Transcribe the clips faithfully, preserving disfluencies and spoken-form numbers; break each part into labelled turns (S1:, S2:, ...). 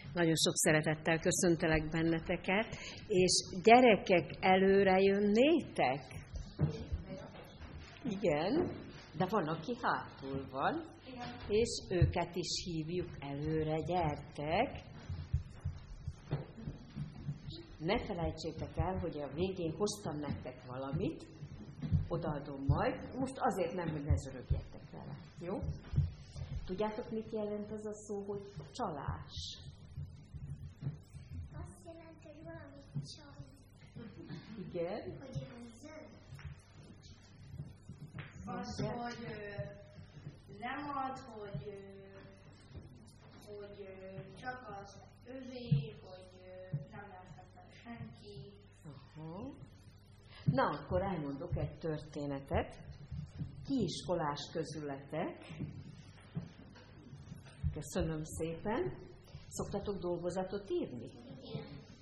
S1: Nagyon sok szeretettel köszöntelek benneteket, és gyerekek, előre jönnétek? Igen, de van, aki hátul van, és őket is hívjuk előre, gyertek. Ne felejtsétek el, hogy a végén hoztam nektek valamit, odaadom majd, most azért nem, hogy ne zörögjetek vele, jó? Tudjátok, mit jelent az a szó, hogy csalás?
S2: Azt jelenti, hogy valami csal.
S1: Igen.
S2: Hogy zöld.
S3: Az, hogy nem ad, hogy, hogy csak az övé, hogy nem láthat fel senki.
S1: Aha. Na, akkor elmondok egy történetet. Kiiskolás közületek. Köszönöm szépen. Szoktatok dolgozatot írni?
S2: Igen.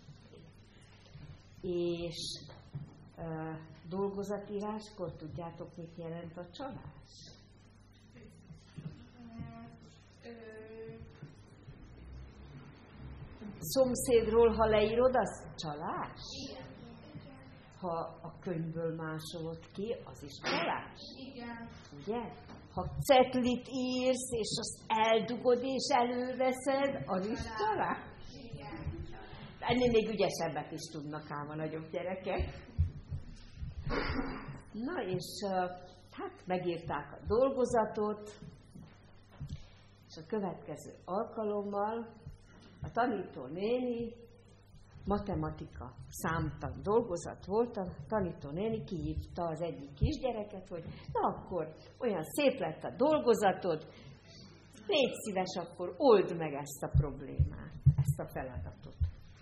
S1: És uh, dolgozatíráskor tudjátok, mit jelent a csalás? Szomszédról, ha leírod, az csalás?
S3: Igen.
S1: Ha a könyvből másolod ki, az is csalás?
S3: Igen.
S1: Ugye? Ha cetlit írsz, és azt eldugod és előveszed, az is csalás?
S3: Igen.
S1: Ennél még ügyesebbet is tudnak ám a nagyobb gyerekek. Na és hát megírták a dolgozatot, és a következő alkalommal a tanító néni, matematika, számtan dolgozat volt, a tanító néni kihívta az egyik kisgyereket, hogy na akkor olyan szép lett a dolgozatod, légy szíves, akkor old meg ezt a problémát, ezt a feladatot.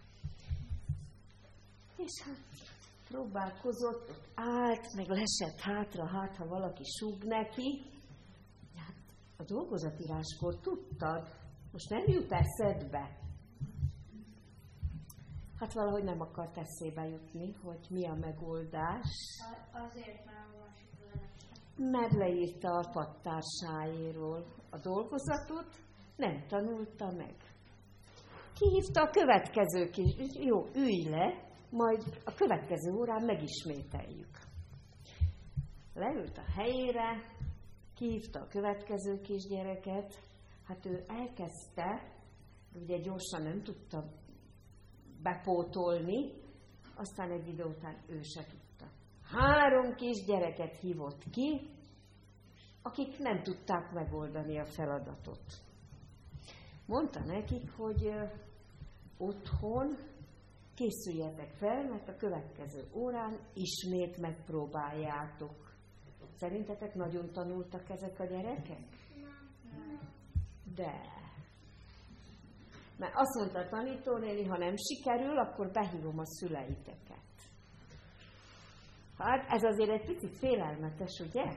S1: És hát próbálkozott, ott állt, meg lesett hátra, hát ha valaki súg neki. Hát a dolgozatíráskor tudtad, most nem jut eszedbe. Hát valahogy nem akart eszébe jutni, hogy mi a megoldás.
S3: Azért már a másik
S1: Mert leírta a pattársáéról a dolgozatot, nem tanulta meg. Kihívta a következő kis, jó, ülj le, majd a következő órán megismételjük. Leült a helyére, kihívta a következő kisgyereket, hát ő elkezdte, ugye gyorsan nem tudta bepótolni, aztán egy idő után ő se tudta. Három kisgyereket hívott ki, akik nem tudták megoldani a feladatot. Mondta nekik, hogy otthon készüljetek fel, mert a következő órán ismét megpróbáljátok. Szerintetek nagyon tanultak ezek a gyerekek? De. Mert azt mondta a tanítónéni, ha nem sikerül, akkor behívom a szüleiteket. Hát ez azért egy picit félelmetes, ugye?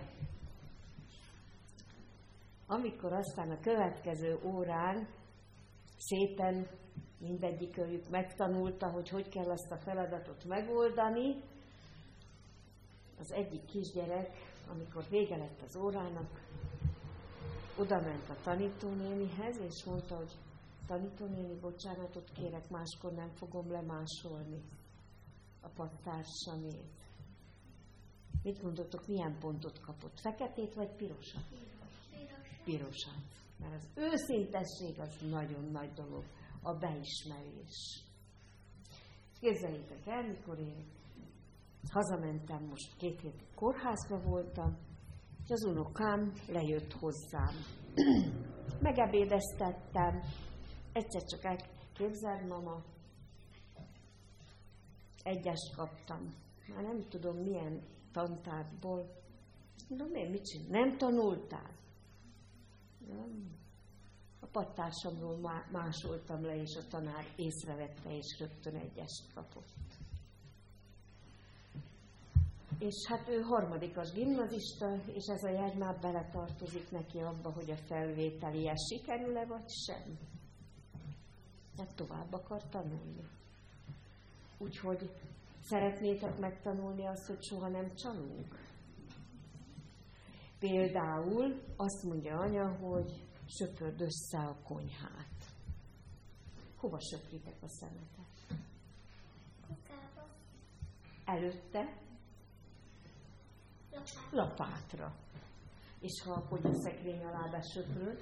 S1: Amikor aztán a következő órán szépen mindegyikőjük megtanulta, hogy hogy kell azt a feladatot megoldani, az egyik kisgyerek, amikor vége lett az órának, oda ment a tanítónénihez, és mondta, hogy tanítónéni, bocsánatot kérek, máskor nem fogom lemásolni a pattársamét. Mit gondoltok, milyen pontot kapott? Feketét vagy pirosat?
S2: Piros.
S1: Pirosat. Mert az őszintesség az nagyon nagy dolog, a beismerés. Képzeljétek el, mikor én hazamentem, most két hét kórházba voltam, és az unokám lejött hozzám. Megebédeztettem, egyszer csak elképzeld, mama, egyest kaptam. Már nem tudom milyen tantárból. Mondom, én mit csinál? Nem tanultál? Nem. A pattársamról másoltam le, és a tanár észrevette, és rögtön egyest kapott. És hát ő harmadikas gimnazista, és ez a jegy már beletartozik neki abba, hogy a felvételi sikerül-e, vagy sem. Hát tovább akar tanulni. Úgyhogy szeretnétek megtanulni azt, hogy soha nem csalunk? Például azt mondja anya, hogy söpörd össze a konyhát. hova söpritek a szemetet?
S2: Kukába.
S1: Előtte
S2: Lapát.
S1: lapátra. És ha a szekrény alá besöpröd,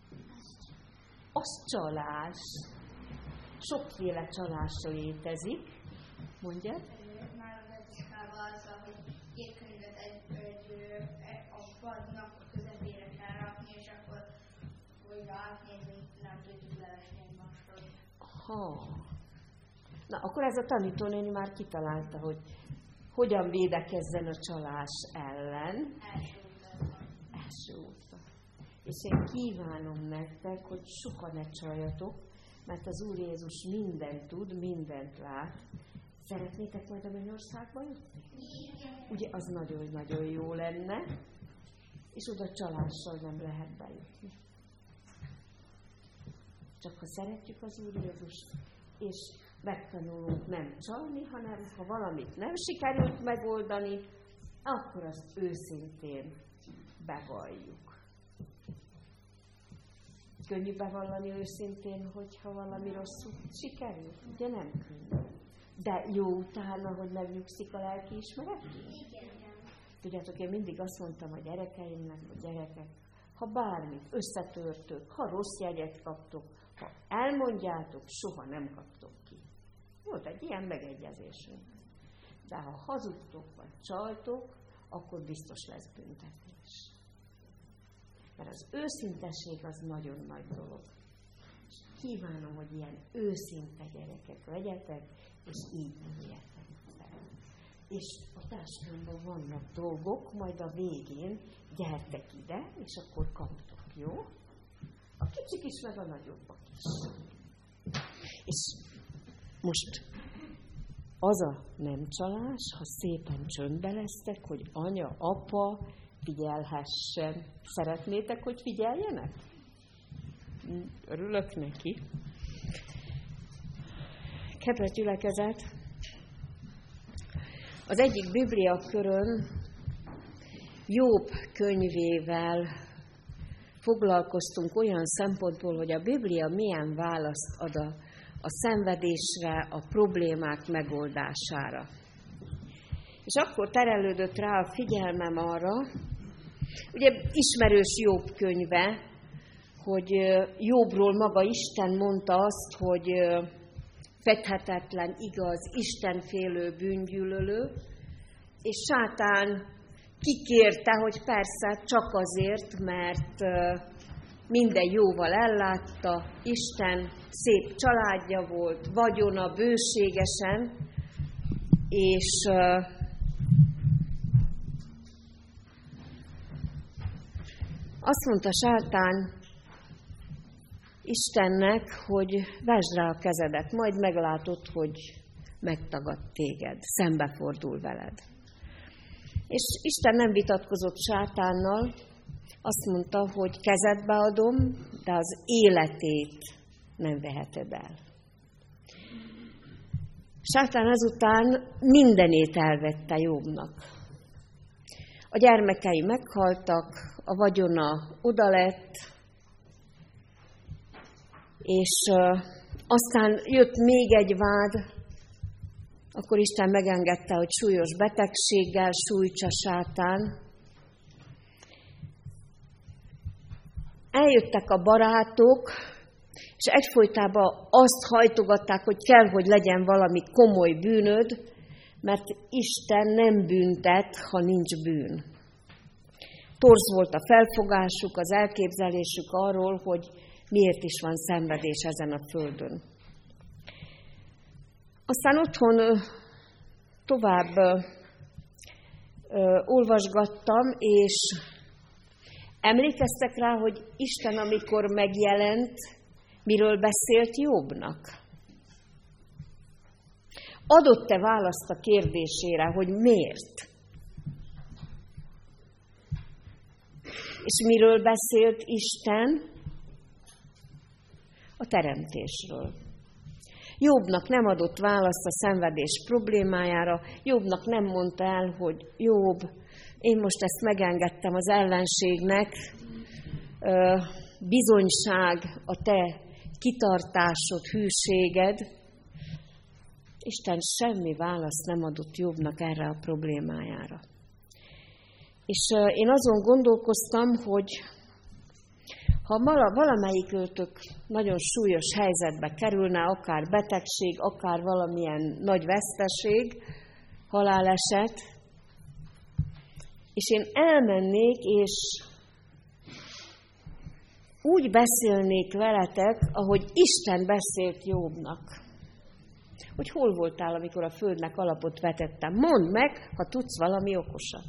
S1: az csalás. Sokféle csalás létezik. Mondjad?
S3: Már a veciskával azzal, hogy két könyvet egy, egy, egy a padnak a közepére kell rakni, és akkor újra átnézni, nem tudjuk levesni egymásról.
S1: Ha. Na, akkor ez a tanítónéni már kitalálta, hogy hogyan védekezzen a csalás ellen.
S3: Első utazban.
S1: Első útban. És én kívánom nektek, hogy soha ne csaljatok, mert az Úr Jézus mindent tud, mindent lát. Szeretnétek majd a mennyországba jutni? Ugye az nagyon-nagyon jó lenne, és oda csalással nem lehet bejutni. Csak ha szeretjük az Úr Jézust, és megtanulunk nem csalni, hanem ha valamit nem sikerült megoldani, akkor azt őszintén bevalljuk. Könnyű bevallani őszintén, hogyha valami rosszul sikerül? Ugye nem könnyű. De jó utána, hogy megnyugszik a lelki ismeret? Tudjátok, én mindig azt mondtam a gyerekeimnek, hogy gyerekek, ha bármit összetörtök, ha rossz jegyet kaptok, ha elmondjátok, soha nem kaptok ki. Volt egy ilyen megegyezésünk. De ha hazudtok vagy csaltok, akkor biztos lesz büntetés. Mert az őszintesség az nagyon nagy dolog. És kívánom, hogy ilyen őszinte gyerekek legyetek, és így éljetek fel. És a táskámban vannak dolgok, majd a végén gyertek ide, és akkor kaptok, jó? A kicsik is, meg a nagyobbak is. És most az a nem csalás, ha szépen csöndbe lesztek, hogy anya, apa figyelhessen. Szeretnétek, hogy figyeljenek? Örülök neki. Kedves gyülekezet, az egyik bibliakörön Jobb könyvével foglalkoztunk olyan szempontból, hogy a Biblia milyen választ ad a, a szenvedésre, a problémák megoldására. És akkor terelődött rá a figyelmem arra, ugye ismerős Jobb könyve, hogy Jobbról maga Isten mondta azt, hogy fedhetetlen, igaz, istenfélő, bűngyűlölő, és sátán kikérte, hogy persze csak azért, mert minden jóval ellátta, Isten szép családja volt, vagyona bőségesen, és azt mondta sátán Istennek, hogy vesd rá a kezedet, majd meglátod, hogy megtagad téged, szembefordul veled. És Isten nem vitatkozott sátánnal, azt mondta, hogy kezedbe adom, de az életét nem veheted el. Sátán azután mindenét elvette Jobbnak. A gyermekei meghaltak, a vagyona odalett, és uh, aztán jött még egy vád, akkor Isten megengedte, hogy súlyos betegséggel sújtsa sátán. Eljöttek a barátok, és egyfolytában azt hajtogatták, hogy kell, hogy legyen valami komoly bűnöd, mert Isten nem büntet, ha nincs bűn. Torz volt a felfogásuk, az elképzelésük arról, hogy miért is van szenvedés ezen a földön. Aztán otthon tovább ö, ö, olvasgattam, és emlékeztek rá, hogy Isten, amikor megjelent, miről beszélt Jobbnak? Adott-e választ a kérdésére, hogy miért? És miről beszélt Isten? A teremtésről. Jobbnak nem adott választ a szenvedés problémájára, Jobbnak nem mondta el, hogy Jobb, én most ezt megengedtem az ellenségnek, bizonyság a te kitartásod, hűséged. Isten semmi választ nem adott Jobbnak erre a problémájára. És én azon gondolkoztam, hogy ha valamelyikőtök nagyon súlyos helyzetbe kerülne, akár betegség, akár valamilyen nagy veszteség, haláleset, és én elmennék, és úgy beszélnék veletek, ahogy Isten beszélt Jobbnak. Hogy hol voltál, amikor a földnek alapot vetettem. Mondd meg, ha tudsz valami okosat.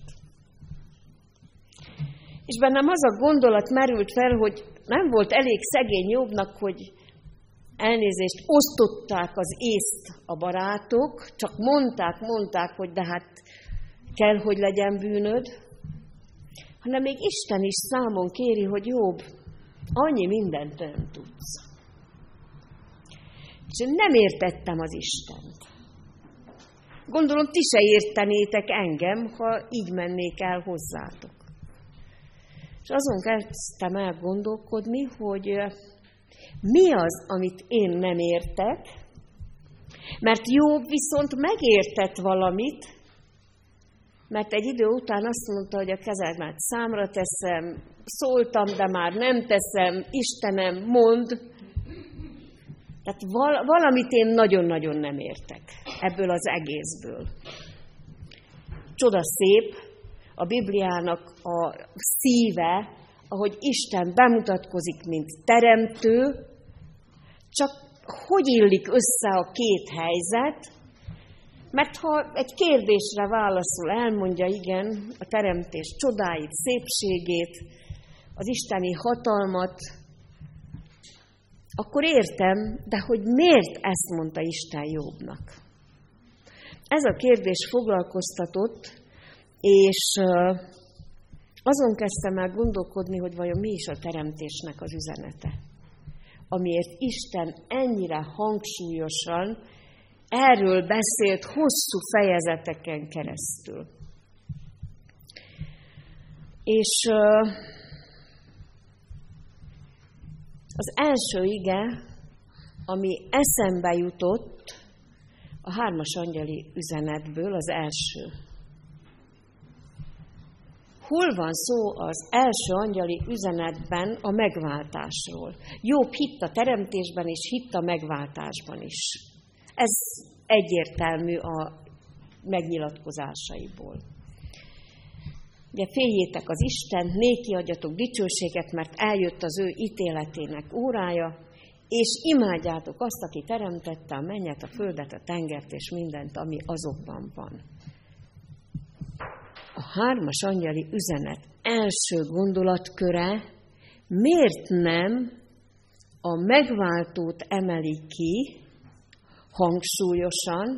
S1: És bennem az a gondolat merült fel, hogy nem volt elég szegény Jobbnak, hogy elnézést osztották az észt a barátok, csak mondták, mondták, hogy de hát kell, hogy legyen bűnöd, hanem még Isten is számon kéri, hogy Jobb, annyi mindent nem tudsz. És én nem értettem az Istent. Gondolom, ti se értenétek engem, ha így mennék el hozzátok. És azon kezdtem el gondolkodni, hogy mi az, amit én nem értek, mert Jobb viszont megértett valamit, mert egy idő után azt mondta, hogy a kezemet számra teszem, szóltam, de már nem teszem, Istenem, mondd. Tehát val- valamit én nagyon-nagyon nem értek ebből az egészből. Csoda szép a Bibliának a szíve, ahogy Isten bemutatkozik, mint teremtő, csak hogy illik össze a két helyzet, mert ha egy kérdésre válaszol, elmondja igen a teremtés csodáit, szépségét, az isteni hatalmat, akkor értem, de hogy miért ezt mondta Isten Jobbnak? Ez a kérdés foglalkoztatott, és azon kezdtem el gondolkodni, hogy vajon mi is a teremtésnek az üzenete. Amiért Isten ennyire hangsúlyosan erről beszélt hosszú fejezeteken keresztül. És az első ige, ami eszembe jutott, a hármas angyali üzenetből az első. Hol van szó az első angyali üzenetben a megváltásról? Jobb hitt a teremtésben és hitt a megváltásban is. Ez egyértelmű a megnyilatkozásaiból. Ugye féljétek az Istent, néki adjatok dicsőséget, mert eljött az ő ítéletének órája, és imádjátok azt, aki teremtette a mennyet, a földet, a tengert és mindent, ami azokban van. A hármas angyali üzenet első gondolatköre miért nem a megváltót emeli ki hangsúlyosan?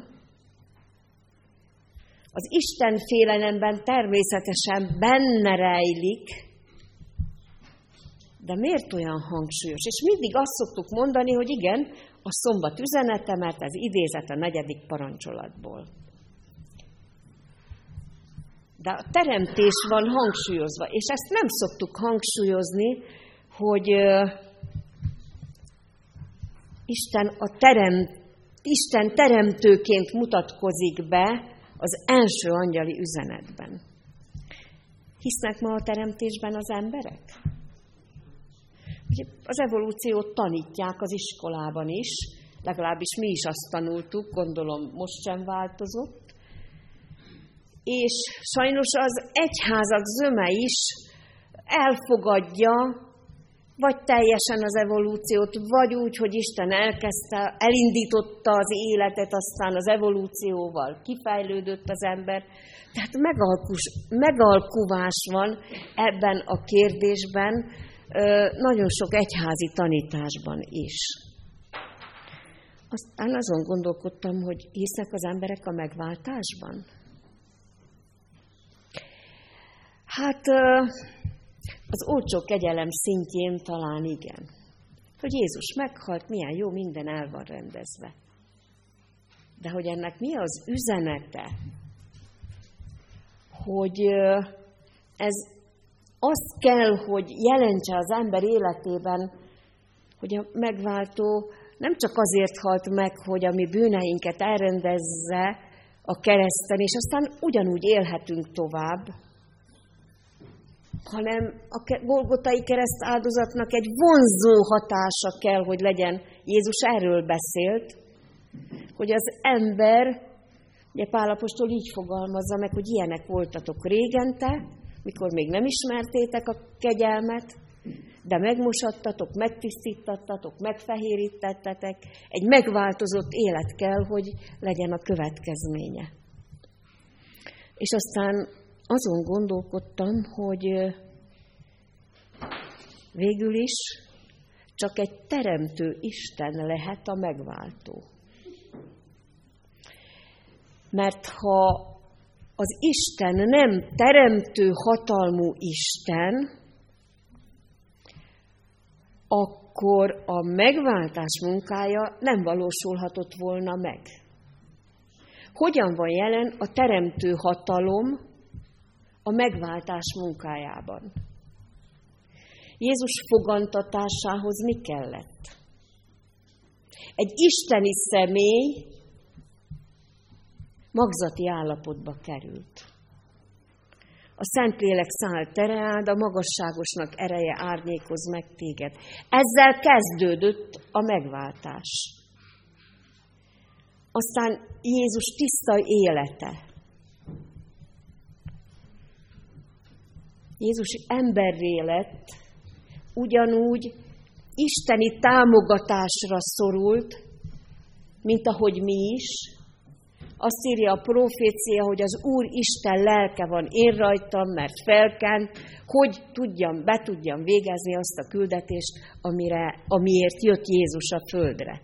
S1: Az Isten félelemben természetesen benne rejlik, de miért olyan hangsúlyos? És mindig azt szoktuk mondani, hogy igen, a szombat üzenete, mert ez idézet a negyedik parancsolatból. De a teremtés van hangsúlyozva, és ezt nem szoktuk hangsúlyozni, hogy uh, Isten, a terem, Isten teremtőként mutatkozik be az első angyali üzenetben. Hisznek ma a teremtésben az emberek? Az evolúciót tanítják az iskolában is, legalábbis mi is azt tanultuk, gondolom most sem változott. És sajnos az egyházak zöme is elfogadja, vagy teljesen az evolúciót, vagy úgy, hogy Isten elkezdte, elindította az életet, aztán az evolúcióval kifejlődött az ember. Tehát megalkus, megalkuvás van ebben a kérdésben, nagyon sok egyházi tanításban is. Aztán azon gondolkodtam, hogy hisznek az emberek a megváltásban? Hát az olcsó kegyelem szintjén talán igen. Hogy Jézus meghalt, milyen jó, minden el van rendezve. De hogy ennek mi az üzenete? Hogy ez azt kell, hogy jelentse az ember életében, hogy hogy a megváltó nem csak azért halt meg, hogy a mi bűneinket elrendezze a kereszten, és aztán ugyanúgy élhetünk tovább, hanem a Golgotai kereszt áldozatnak egy vonzó hatása kell, hogy legyen. Jézus erről beszélt, hogy az ember, ugye Pál apostol így fogalmazza meg, hogy ilyenek voltatok régente, mikor még nem ismertétek a kegyelmet, de megmosattatok, megtisztítattatok, megfehérítettetek, egy megváltozott élet kell, hogy legyen a következménye. És aztán azon gondolkodtam, hogy végül is csak egy teremtő Isten lehet a megváltó. Mert ha az Isten nem teremtő hatalmú Isten, akkor a megváltás munkája nem valósulhatott volna meg. Hogyan van jelen a teremtő hatalom a megváltás munkájában? Jézus fogantatásához mi kellett? Egy isteni személy magzati állapotba került. A Szentlélek száll tereád, a magasságosnak ereje árnyékoz meg téged. Ezzel kezdődött a megváltás. Aztán Jézus tiszta élete. Jézus emberré lett, ugyanúgy isteni támogatásra szorult, mint ahogy mi is. Azt írja a profécia, hogy az Úr Isten lelke van én rajtam, mert felkent, hogy tudjam, be tudjam végezni azt a küldetést, amire, amiért jött Jézus a földre.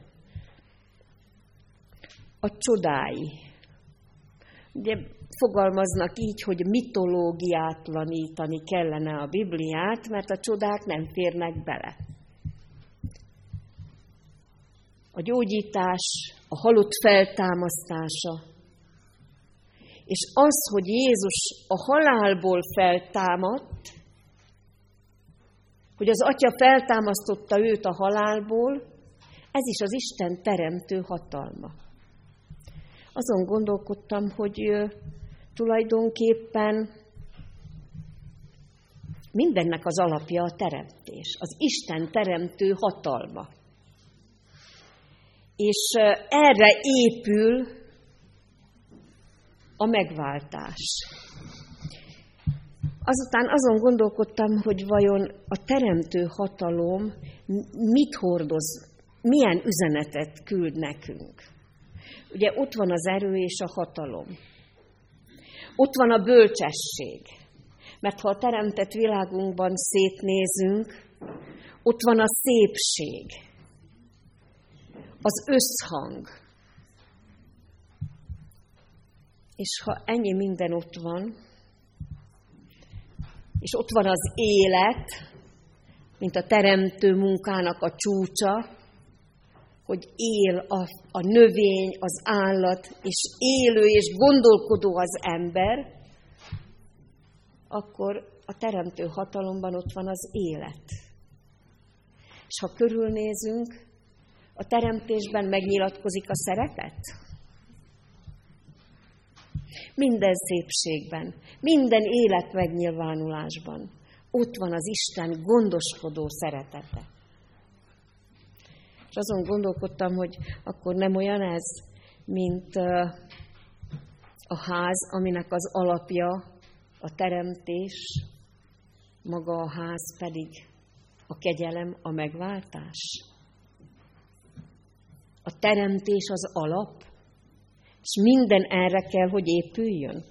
S1: A csodái. Ugye fogalmaznak így, hogy mitológiátlanítani kellene a Bibliát, mert a csodák nem férnek bele. A gyógyítás, a halott feltámasztása, és az, hogy Jézus a halálból feltámadt, hogy az Atya feltámasztotta őt a halálból, ez is az Isten teremtő hatalma. Azon gondolkodtam, hogy tulajdonképpen mindennek az alapja a teremtés, az Isten teremtő hatalma. És erre épül a megváltás. Azután azon gondolkodtam, hogy vajon a teremtő hatalom mit hordoz, milyen üzenetet küld nekünk. Ugye ott van az erő és a hatalom. Ott van a bölcsesség. Mert ha a teremtett világunkban szétnézünk, ott van a szépség. Az összhang. És ha ennyi minden ott van, és ott van az élet, mint a teremtő munkának a csúcsa, hogy él a, a növény, az állat, és élő és gondolkodó az ember, akkor a teremtő hatalomban ott van az élet. És ha körülnézünk, a teremtésben megnyilatkozik a szeretet? Minden szépségben, minden élet megnyilvánulásban ott van az Isten gondoskodó szeretete. És azon gondolkodtam, hogy akkor nem olyan ez, mint a ház, aminek az alapja a teremtés, maga a ház pedig a kegyelem, a megváltás. A teremtés az alap, és minden erre kell, hogy épüljön.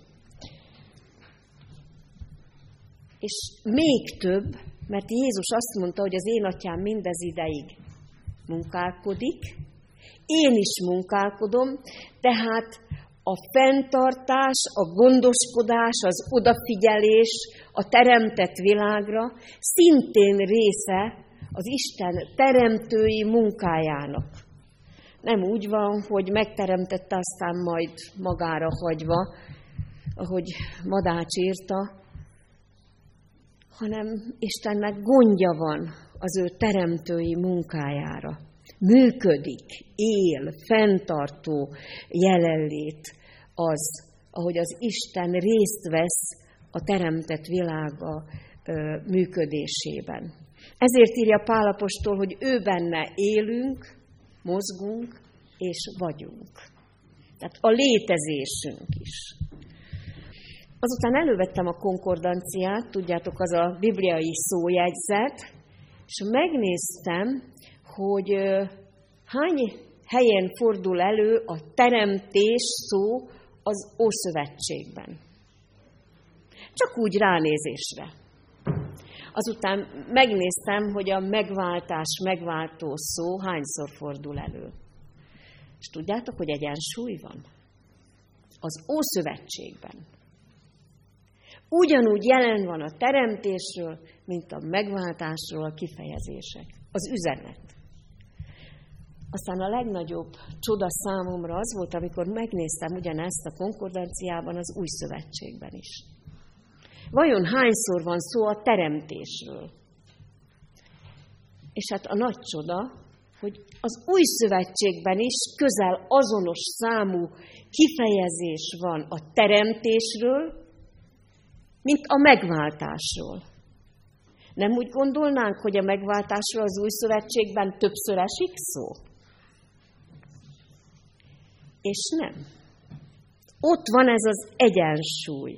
S1: És még több, mert Jézus azt mondta, hogy az én atyám mindez ideig munkálkodik, én is munkálkodom, tehát a fenntartás, a gondoskodás, az odafigyelés a teremtett világra szintén része az Isten teremtői munkájának. Nem úgy van, hogy megteremtette, aztán majd magára hagyva, ahogy Madács írta, hanem Istennek gondja van az ő teremtői munkájára. Működik, él, fenntartó jelenlét az, ahogy az Isten részt vesz a teremtett világa ö, működésében. Ezért írja Pál apostol, hogy ő benne élünk, mozgunk és vagyunk. Tehát a létezésünk is. Azután elővettem a konkordanciát, tudjátok, az a bibliai szójegyzet, és megnéztem, hogy hány helyen fordul elő a teremtés szó az Ószövetségben. Csak úgy ránézésre. Azután megnéztem, hogy a megváltás, megváltó szó hányszor fordul elő. És tudjátok, hogy egyensúly van? Az Ószövetségben. Ugyanúgy jelen van a teremtésről, mint a megváltásról a kifejezések, az üzenet. Aztán a legnagyobb csoda számomra az volt, amikor megnéztem ugyanezt a konkordanciában az Új Szövetségben is. Vajon hányszor van szó a teremtésről? És hát a nagy csoda, hogy az Új Szövetségben is közel azonos számú kifejezés van a teremtésről, mint a megváltásról. Nem úgy gondolnánk, hogy a megváltásról az Új Szövetségben többször esik szó? És nem. Ott van ez az egyensúly.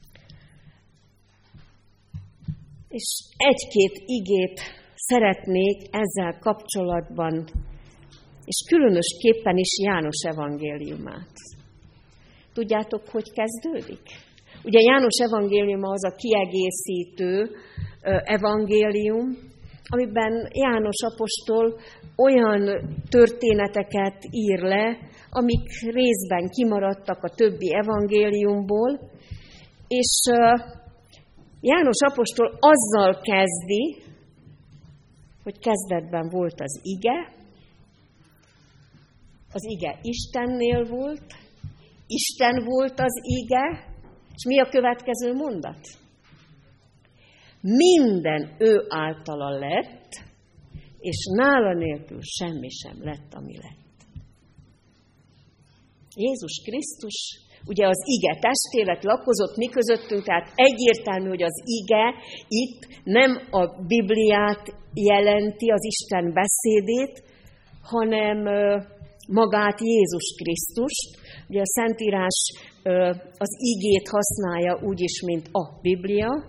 S1: És egy-két igét szeretnék ezzel kapcsolatban, és különösképpen is János evangéliumát. Tudjátok, hogy kezdődik? Ugye János evangéliuma az a kiegészítő evangélium, amiben János apostol olyan történeteket ír le, amik részben kimaradtak a többi evangéliumból, és János apostol azzal kezdi, hogy kezdetben volt az ige, az ige Istennél volt, Isten volt az ige, és mi a következő mondat? Minden ő általa lett, és nála nélkül semmi sem lett, ami lett. Jézus Krisztus, ugye az ige testélet lakozott mi közöttünk, tehát egyértelmű, hogy az ige itt nem a Bibliát jelenti, az Isten beszédét, hanem magát Jézus Krisztust. Ugye a Szentírás az igét használja úgyis, mint a Biblia.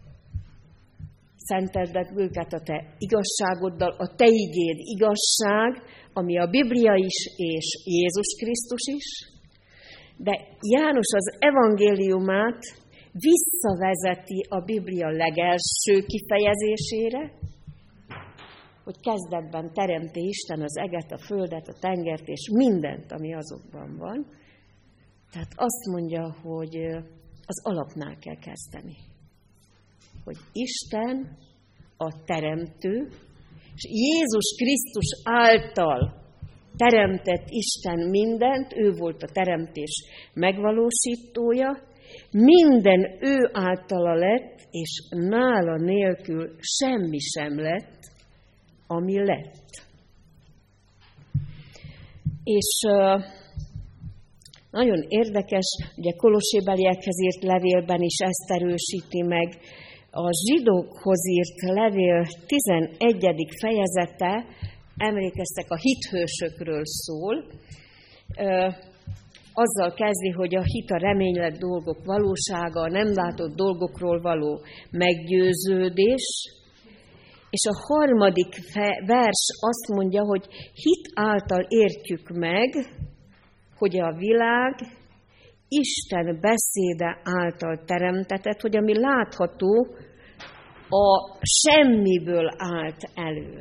S1: Szenteld őket a te igazságoddal, a te igéd igazság, ami a Biblia is, és Jézus Krisztus is. De János az evangéliumát visszavezeti a Biblia legelső kifejezésére, hogy kezdetben teremti Isten az eget, a földet, a tengert, és mindent, ami azokban van. Tehát azt mondja, hogy az alapnál kell kezdeni. Hogy Isten a teremtő, és Jézus Krisztus által teremtett Isten mindent, ő volt a teremtés megvalósítója, minden ő általa lett, és nála nélkül semmi sem lett, ami lett. És uh, nagyon érdekes, ugye Kolossébeliekhez írt levélben is ezt erősíti meg, a zsidókhoz írt levél tizenegyedik fejezete, emlékeztek, a hithősökről szól, uh, azzal kezdi, hogy a hit a reménylett dolgok valósága, a nem látott dolgokról való meggyőződés, és a harmadik vers azt mondja, hogy hit által értjük meg, hogy a világ Isten beszéde által teremtetett, hogy ami látható, a semmiből állt elő.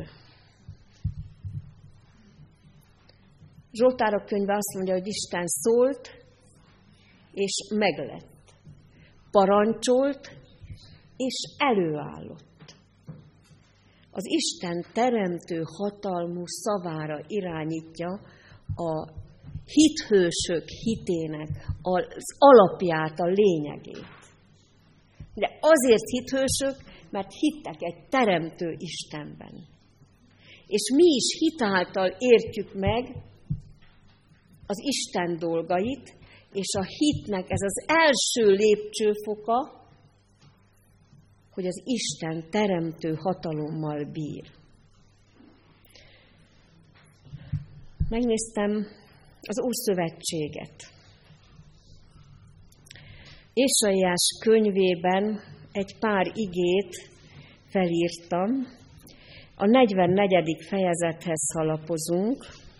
S1: Zsoltárok könyve azt mondja, hogy Isten szólt, és meglett. Parancsolt, és előállott. Az Isten teremtő hatalmú szavára irányítja a hithősök hitének az alapját, a lényegét. De azért hithősök, mert hittek egy teremtő Istenben. És mi is hitáltal értjük meg az Isten dolgait, és a hitnek ez az első lépcsőfoka, hogy az Isten teremtő hatalommal bír. Megnéztem az Ószövetséget. Ésaiás könyvében egy pár igét felírtam. A negyvennegyedik fejezethez halapozunk.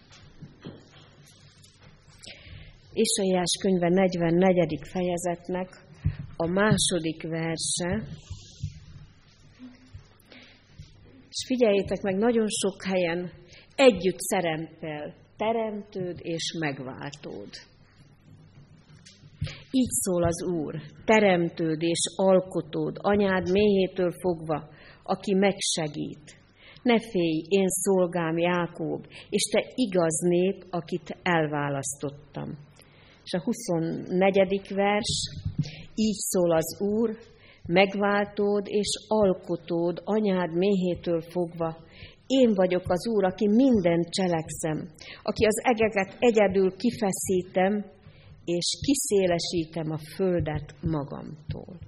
S1: Ésaiás könyve negyvennegyedik fejezetnek a második verse. És figyeljétek meg, nagyon sok helyen együtt szerepel teremtőd és megváltód. Így szól az Úr, teremtőd és alkotód, anyád méhétől fogva, aki megsegít. Ne félj, én szolgám Jákob, és te igaz nép, akit elválasztottam. És a huszonnegyedik vers, így szól az Úr, megváltód és alkotód, anyád méhétől fogva. Én vagyok az Úr, aki mindent cselekszem, aki az egeket egyedül kifeszítem, és kiszélesítem a földet magamtól.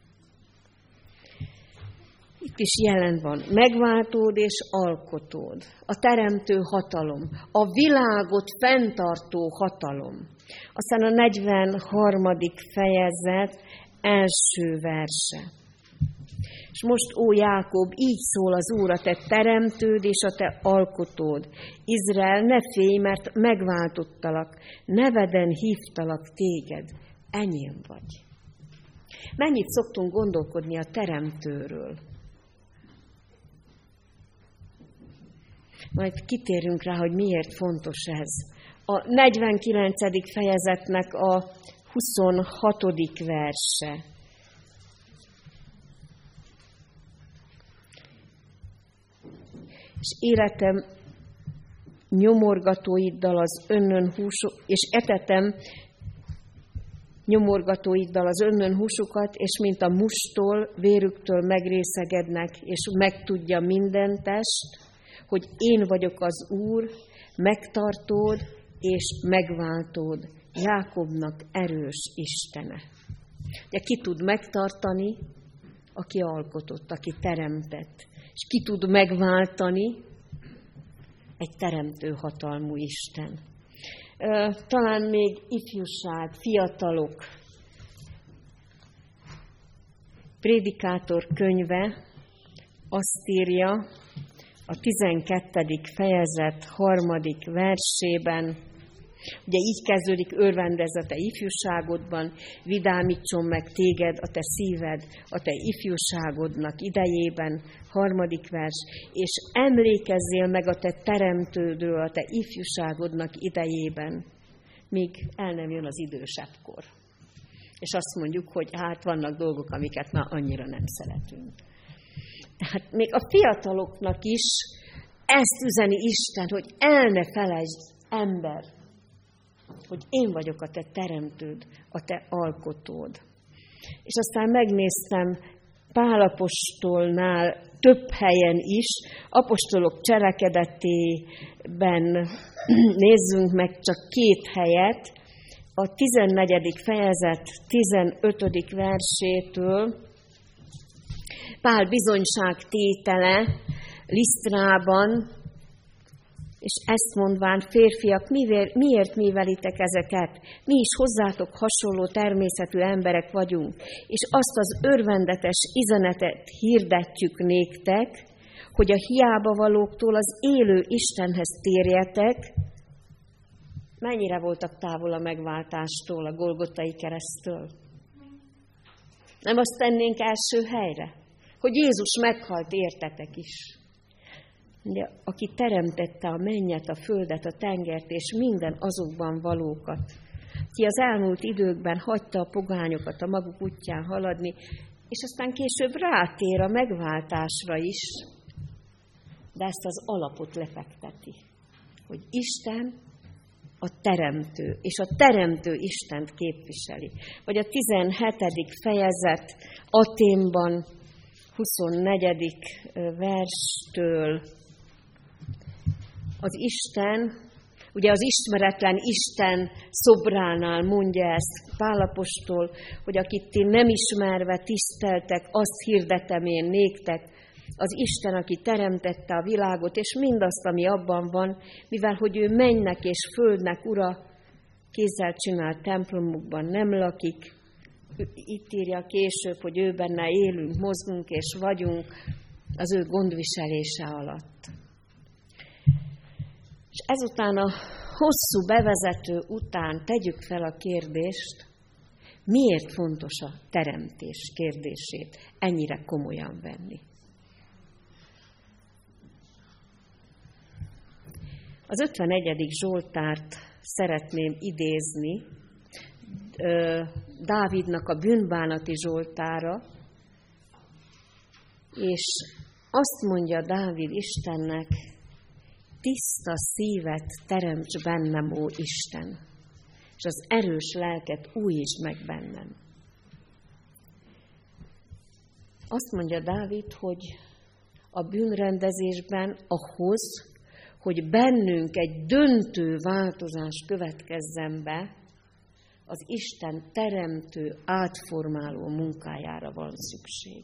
S1: Itt is jelen van, megváltód és alkotód, a teremtő hatalom, a világot fenntartó hatalom. Aztán a negyvenharmadik fejezet első verse. És most, ó Jákob, így szól az Úr, a te teremtőd és a te alkotód. Izrael, ne félj, mert megváltottalak, neveden hívtalak téged, enyém vagy. Mennyit szoktunk gondolkodni a teremtőről? Majd kitérünk rá, hogy miért fontos ez. A negyvenkilencedik fejezetnek a huszonhatodik verse. És életem nyomorgatóiddal az önnön húsok, és etetem nyomorgatóiddal az önnön húsukat, és mint a mustól, vérüktől megrészegednek, és megtudja minden test, hogy én vagyok az Úr, megtartód és megváltód, Jákobnak erős Istene. Ugye ki tud megtartani, aki alkotott, aki teremtett. És ki tud megváltani? Egy teremtő hatalmú Isten. Talán még ifjúság, fiatalok. Prédikátor könyve azt írja a tizenkettedik fejezet harmadik versében, ugye így kezdődik, örvendezz a te ifjúságodban, vidámítson meg téged a te szíved, a te ifjúságodnak idejében, harmadik vers, és emlékezzél meg a te teremtődről, a te ifjúságodnak idejében, míg el nem jön az idősebb kor. És azt mondjuk, hogy hát vannak dolgok, amiket már annyira nem szeretünk. Tehát még a fiataloknak is ezt üzeni Isten, hogy el ne felejtsd, ember, hogy én vagyok a te teremtőd, a te alkotód. És aztán megnéztem Pál apostolnál több helyen is, apostolok cselekedetében nézzünk meg csak két helyet, a tizennegyedik fejezet tizenötödik versétől, Pál bizonyságtétele Lisztrában, és ezt mondván, férfiak, miért, miért művelitek ezeket? Mi is hozzátok hasonló természetű emberek vagyunk, és azt az örvendetes üzenetet hirdetjük néktek, hogy a hiába valóktól az élő Istenhez térjetek. Mennyire voltak távol a megváltástól, a Golgotai kereszttől? Nem azt tennénk első helyre, hogy Jézus meghalt értetek is. De aki teremtette a mennyet, a földet, a tengert és minden azokban valókat, ki az elmúlt időkben hagyta a pogányokat a maguk útján haladni, és aztán később rátér a megváltásra is, de ezt az alapot lefekteti, hogy Isten a teremtő, és a teremtő Istent képviseli. Vagy a tizenhetedik fejezet Aténban, huszonnegyedik verstől az Isten, ugye az ismeretlen Isten szobránál mondja ezt Pál apostol, hogy akit ti nem ismerve tiszteltek, azt hirdetem én néktek, az Isten, aki teremtette a világot, és mindazt, ami abban van, mivel hogy ő mennynek és földnek ura, kézzel csinált templomukban nem lakik. Itt írja később, hogy ő benne élünk, mozgunk és vagyunk az ő gondviselése alatt. És ezután a hosszú bevezető után tegyük fel a kérdést, miért fontos a teremtés kérdését ennyire komolyan venni. Az ötvenegyedik Zsoltárt szeretném idézni, Dávidnak a bűnbánati Zsoltára, és azt mondja Dávid Istennek, tiszta szívet teremts bennem, ó Isten, és az erős lelket újítsd meg bennem. Azt mondja Dávid, hogy a bűnrendezésben ahhoz, hogy bennünk egy döntő változás következzen be, az Isten teremtő, átformáló munkájára van szükség.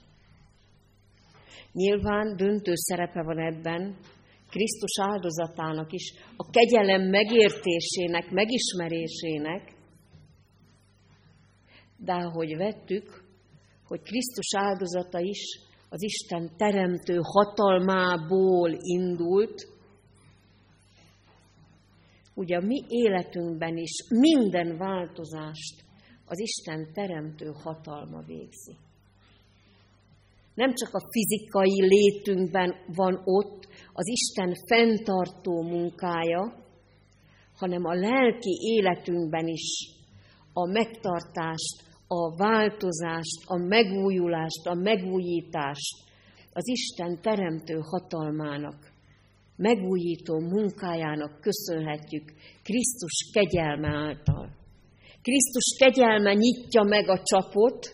S1: Nyilván döntő szerepe van ebben Krisztus áldozatának is, a kegyelem megértésének, megismerésének, de ahogy vettük, hogy Krisztus áldozata is az Isten teremtő hatalmából indult, ugye a mi életünkben is minden változást az Isten teremtő hatalma végzi. Nem csak a fizikai létünkben van ott az Isten fenntartó munkája, hanem a lelki életünkben is a megtartást, a változást, a megújulást, a megújítást az Isten teremtő hatalmának, megújító munkájának köszönhetjük Krisztus kegyelme által. Krisztus kegyelme nyitja meg a csapot,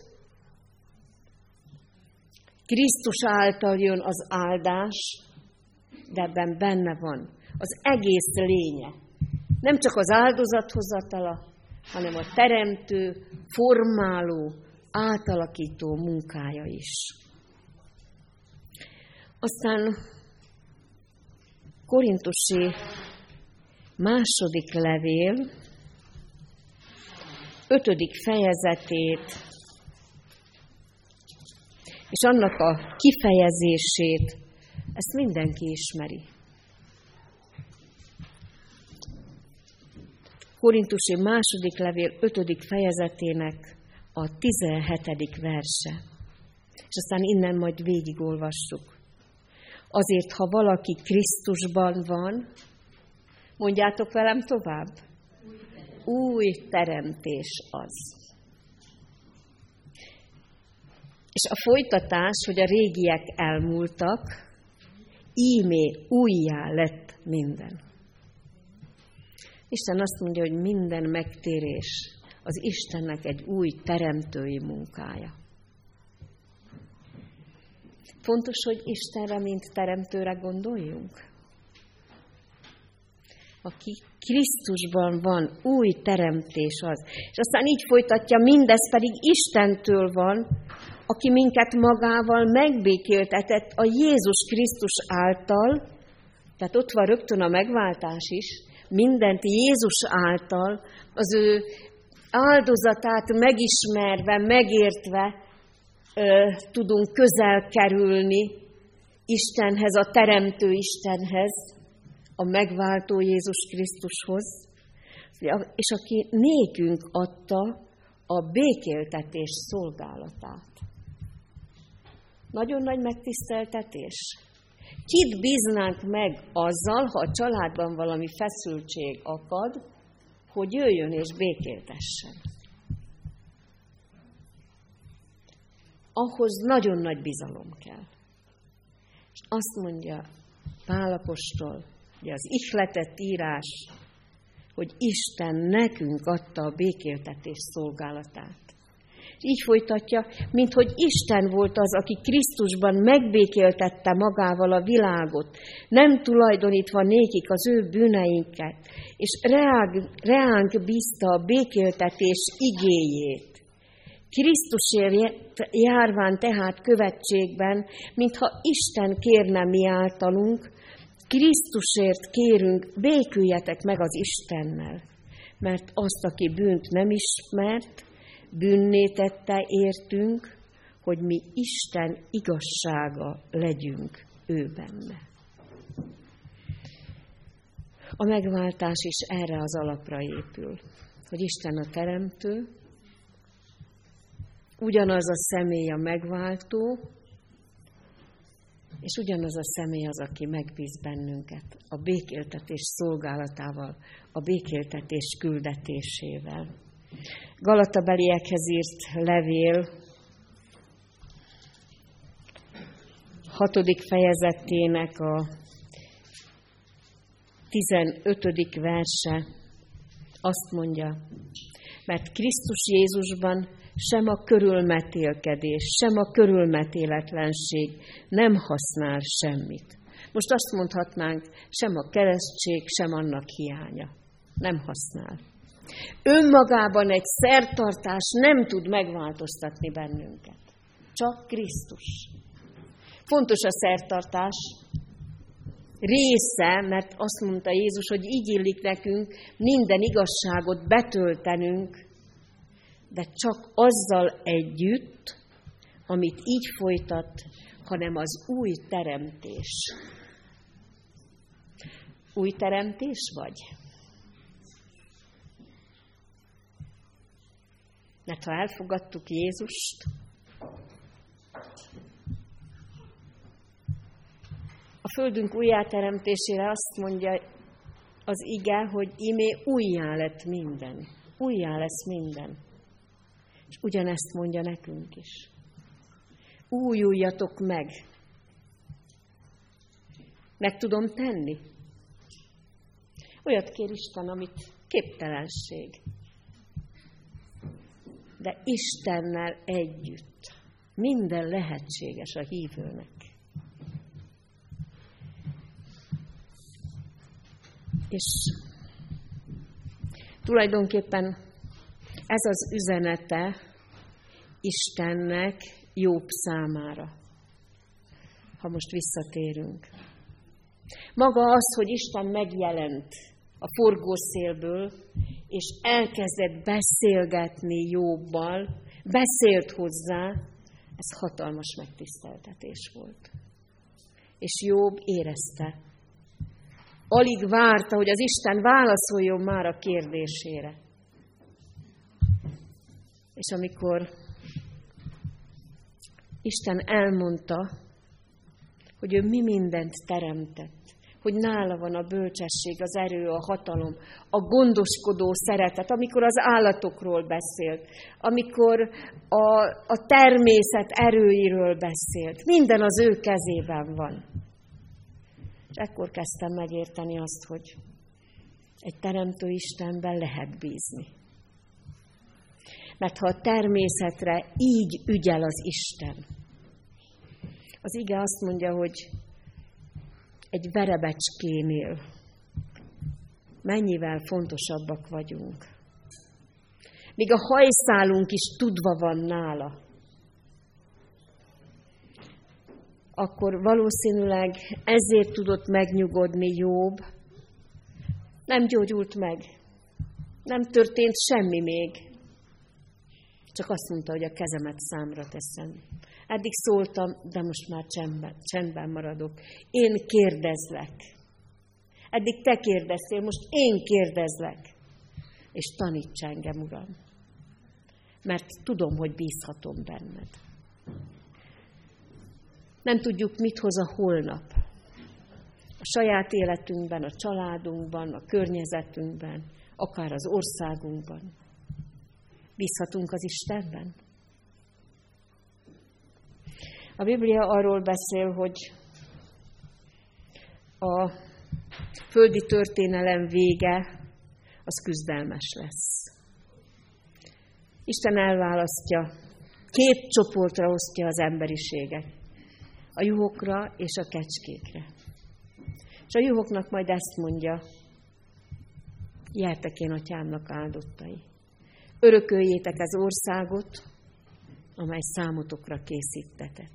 S1: Krisztus által jön az áldás, de ebben benne van az egész lénye. Nem csak az áldozathozatala, hanem a teremtő, formáló, átalakító munkája is. Aztán Korintusi második levél, ötödik fejezetét, és annak a kifejezését, ezt mindenki ismeri. Korintusi második levél ötödik fejezetének a tizenhetedik verse. És aztán innen majd végigolvassuk. Azért, ha valaki Krisztusban van, mondjátok velem tovább, új teremtés az. És a folytatás, hogy a régiek elmúltak, íme újjá lett minden. Isten azt mondja, hogy minden megtérés az Istennek egy új teremtői munkája. Fontos, hogy Istenre, mint teremtőre gondoljunk. Aki Krisztusban van, új teremtés az. És aztán így folytatja, mindez pedig Istentől van, aki minket magával megbékéltetett a Jézus Krisztus által, tehát ott van rögtön a megváltás is, mindent Jézus által, az ő áldozatát megismerve, megértve ö, tudunk közel kerülni Istenhez, a teremtő Istenhez, a megváltó Jézus Krisztushoz, és aki nékünk adta a békéltetés szolgálatát. Nagyon nagy megtiszteltetés. Kit bíznánk meg azzal, ha a családban valami feszültség akad, hogy jöjjön és békéltessen? Ahhoz nagyon nagy bizalom kell. És azt mondja Pál apostol, hogy az ihletett írás, hogy Isten nekünk adta a békéltetés szolgálatát. Így folytatja, minthogy Isten volt az, aki Krisztusban megbékéltette magával a világot, nem tulajdonítva nékik az ő bűneinket, és reánk, reánk bízta a békéltetés igéjét. Krisztusért járván tehát követségben, mintha Isten kérne mi általunk, Krisztusért kérünk, béküljetek meg az Istennel, mert azt, aki bűnt nem ismert, bűnné tette értünk, hogy mi Isten igazsága legyünk ő benne. A megváltás is erre az alapra épül, hogy Isten a teremtő, ugyanaz a személy a megváltó, és ugyanaz a személy az, aki megbíz bennünket a békéltetés szolgálatával, a békéltetés küldetésével. Galatabeliekhez írt levél hatodik fejezetének a tizenötödik verse azt mondja, mert Krisztus Jézusban sem a körülmetélkedés, sem a körülmetéletlenség nem használ semmit. Most azt mondhatnánk, sem a keresztség, sem annak hiánya. Nem használ. Önmagában egy szertartás nem tud megváltoztatni bennünket. Csak Krisztus. Fontos a szertartás része, mert azt mondta Jézus, hogy így illik nekünk minden igazságot betöltenünk, de csak azzal együtt, amit így folytat, hanem az új teremtés. Új teremtés vagy? Mert ha elfogadtuk Jézust, a földünk újjáteremtésére azt mondja az ige, hogy imé újjá lett minden. Újjá lesz minden. És ugyanezt mondja nekünk is. Újuljatok meg. Meg tudom tenni. Olyat kér Isten, amit képtelenség. De Istennel együtt minden lehetséges a hívőnek. És tulajdonképpen ez az üzenete Istennek Jobb számára, ha most visszatérünk. Maga az, hogy Isten megjelent a forgószélből, és elkezdett beszélgetni Jobbal, beszélt hozzá, ez hatalmas megtiszteltetés volt. És Jobb érezte. Alig várta, hogy az Isten válaszoljon már a kérdésére. És amikor Isten elmondta, hogy ő mi mindent teremtett, hogy nála van a bölcsesség, az erő, a hatalom, a gondoskodó szeretet, amikor az állatokról beszélt, amikor a, a természet erőiről beszélt. Minden az ő kezében van. És ekkor kezdtem megérteni azt, hogy egy teremtő Istenben lehet bízni. Mert ha a természetre így ügyel az Isten, az ige azt mondja, hogy egy verebecskénél mennyivel fontosabbak vagyunk. Míg a hajszálunk is tudva van nála, akkor valószínűleg ezért tudott megnyugodni Jobb. Nem gyógyult meg, nem történt semmi még. Csak azt mondta, hogy a kezemet számra teszem. Eddig szóltam, de most már csendben, csendben maradok. Én kérdezlek. Eddig te kérdeztél, most én kérdezlek. És taníts engem, Uram. Mert tudom, hogy bízhatom benned. Nem tudjuk, mit hoz a holnap. A saját életünkben, a családunkban, a környezetünkben, akár az országunkban. Bízhatunk az Istenben? A Biblia arról beszél, hogy a földi történelem vége, az küzdelmes lesz. Isten elválasztja két csoportra osztja az emberiséget. A juhokra és a kecskékre. És a juhoknak majd ezt mondja, gyertek én atyámnak áldottai. Örököljétek az országot, amely számotokra készítetett.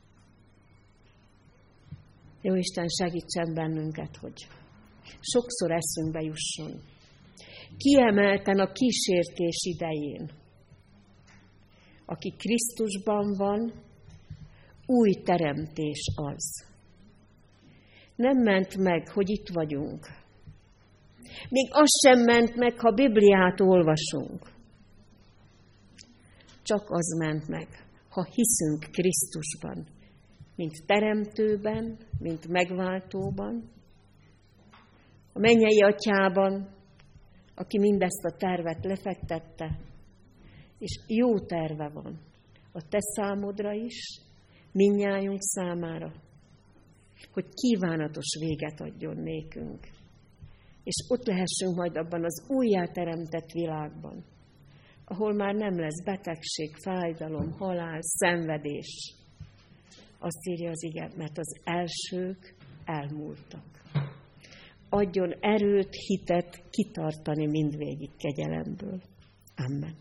S1: Jó Isten, segítsen bennünket, hogy sokszor eszünkbe jusson. Kiemelten a kísértés idején, aki Krisztusban van, új teremtés az. Nem ment meg, hogy itt vagyunk. Még az sem ment meg, ha Bibliát olvasunk. Csak az ment meg, ha hiszünk Krisztusban, mint teremtőben, mint megváltóban, a mennyei atyában, aki mindezt a tervet lefektette, és jó terve van a te számodra is, mindnyájunk számára, hogy kívánatos véget adjon nékünk, és ott lehessünk majd abban az újjáteremtett világban, ahol már nem lesz betegség, fájdalom, halál, szenvedés. Azt írja az ige, mert az elsők elmúltak. Adjon erőt, hitet kitartani mindvégig kegyelemből. Amen.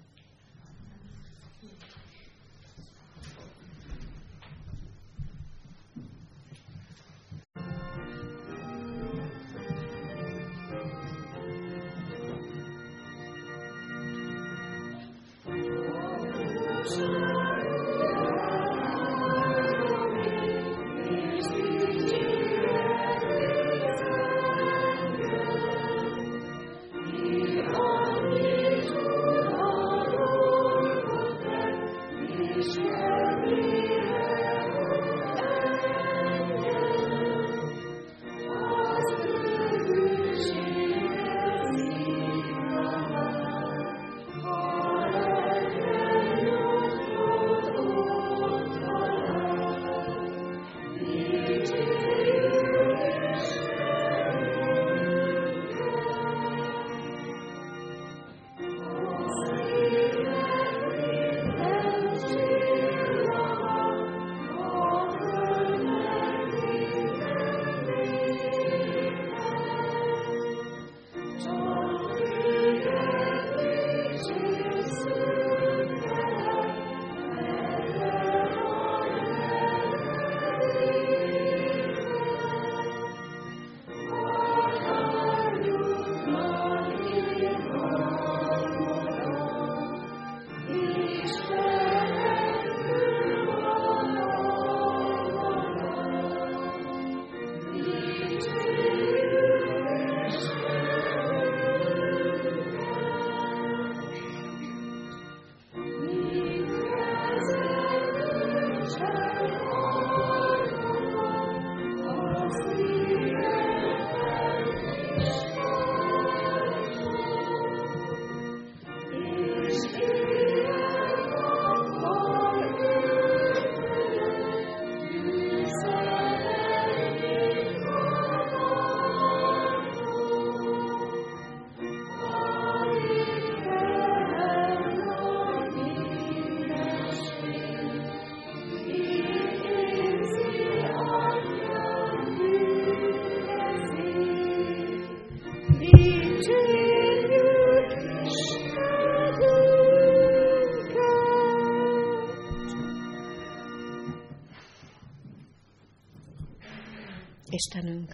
S1: Istenünk,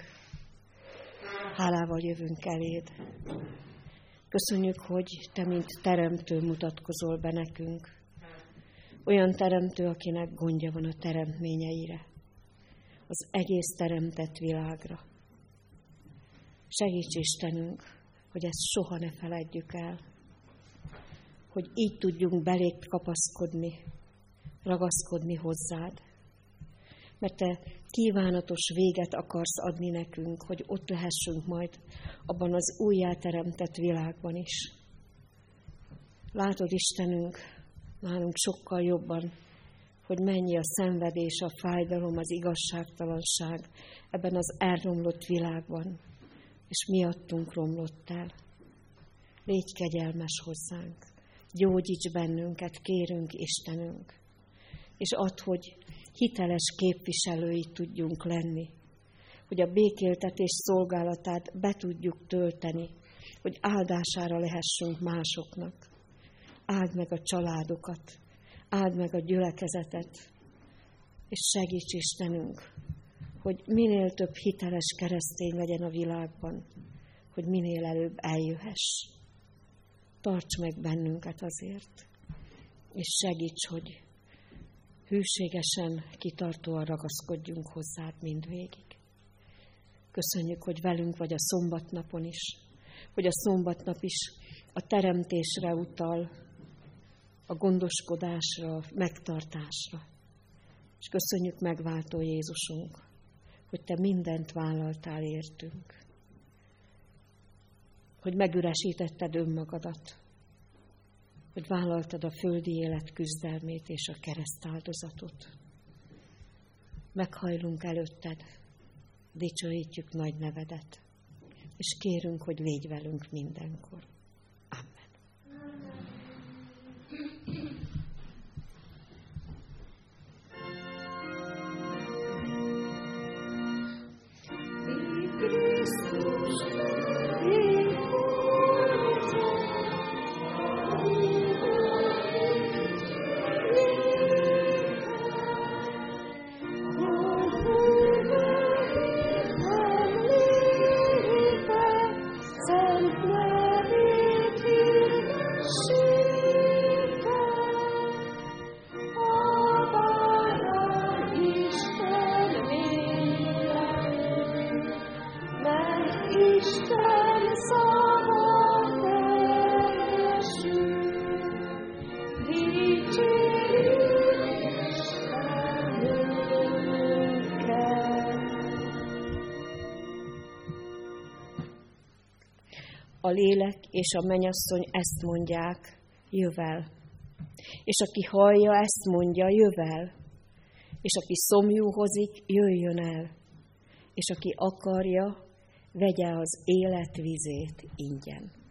S1: hálával jövünk eléd. Köszönjük, hogy te, mint teremtő mutatkozol be nekünk. Olyan teremtő, akinek gondja van a teremtményeire, az egész teremtett világra. Segíts Istenünk, hogy ezt soha ne feledjük el, hogy így tudjunk beléd kapaszkodni, ragaszkodni hozzád. Mert te kívánatos véget akarsz adni nekünk, hogy ott lehessünk majd abban az újjáteremtett világban is. Látod, Istenünk, nálunk sokkal jobban, hogy mennyi a szenvedés, a fájdalom, az igazságtalanság ebben az elromlott világban, és miattunk romlott el. Légy kegyelmes hozzánk, gyógyíts bennünket, kérünk, Istenünk. és add, hogy hiteles képviselői tudjunk lenni, hogy a békéltetés szolgálatát be tudjuk tölteni, hogy áldására lehessünk másoknak. Áld meg a családokat, áld meg a gyülekezetet, és segíts Istenünk, hogy minél több hiteles keresztény legyen a világban, hogy minél előbb eljöhess. Tarts meg bennünket azért, és segíts, hogy hűségesen, kitartóan ragaszkodjunk hozzád mindvégig. Köszönjük, hogy velünk vagy a szombatnapon is, hogy a szombatnap is a teremtésre utal, a gondoskodásra, a megtartásra. És köszönjük, megváltó Jézusunk, hogy te mindent vállaltál értünk, hogy megüresítetted önmagadat, hogy vállaltad a földi élet küzdelmét és a keresztáldozatot. Meghajlunk előtted, dicsőítjük nagy nevedet, és kérünk, hogy légy velünk mindenkor. Amen. A lélek és a mennyasszony ezt mondják, jövel. És aki hallja, ezt mondja, jövel. És aki szomjúhozik, jöjjön el. És aki akarja, vegye az élet vizét ingyen.